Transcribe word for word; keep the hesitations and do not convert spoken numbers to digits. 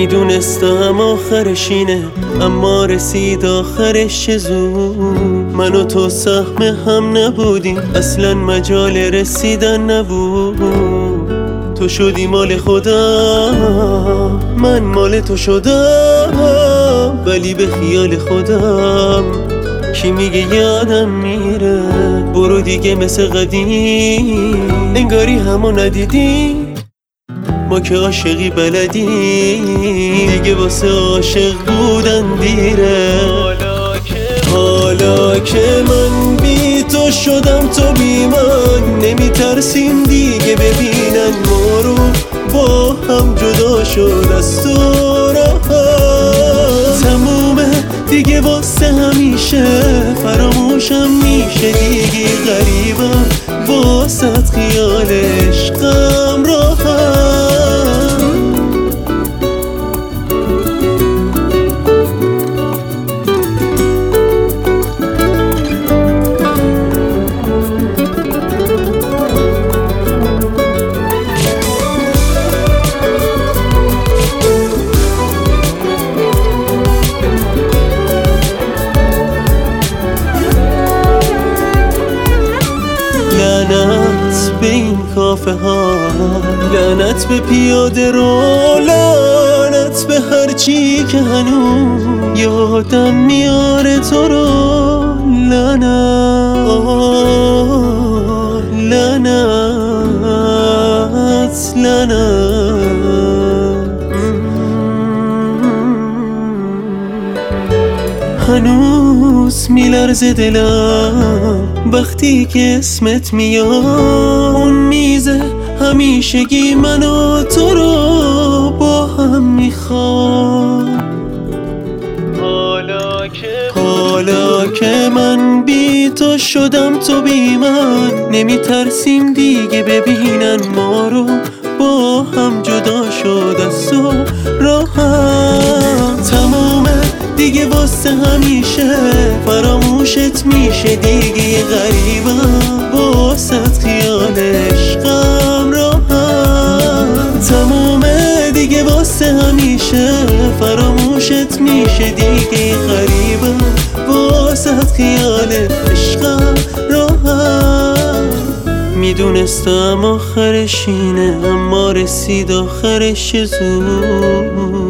میدونستم آخرش اینه، اما رسید آخرش چه زود. من و تو سهم هم نبودیم، اصلا مجال رسیدن نبود. تو شدی مال خودم، من مال تو شدم، ولی به خیال خودم کی میگه یادم میره. برو دیگه مثل قدیم، انگاری همو ندیدی. ما که عاشقی بلدی، دیگه واسه عاشق بودن دیره. حالا که من بی تو شدم تو بی من، نمیترسیم دیگه ببینن ما رو با هم جدا شد از تو راحت. تمومه دیگه واسه همیشه، فراموشم میشه دیگه غریبم واسه خیال عشقم راحت. لعنت به این کافه ها، لعنت به پیاده رو، لعنت به هرچی که هنوز یادم میاره تو رو. لعنت آه لعنت لعنت. هنوز میلرزه دلم وقتی که اسمت میاد. اون میزه همیشگی من و تو رو با هم میخواد. حالا که حالا که من بی تو شدم تو بی من، نمیترسیم دیگه ببینن ما رو با هم جدا شد از تو راحت. تمومه دیگه واسه همیشه، فراموشت میشه دیگه غریبم واسه خیال عشقم راحت. تمومه دیگه واسه همیشه، فراموشت میشه دیگه غریبم واسه خیال عشقم راحت. میدونستم آخرش اینه، اما رسید آخرش زود.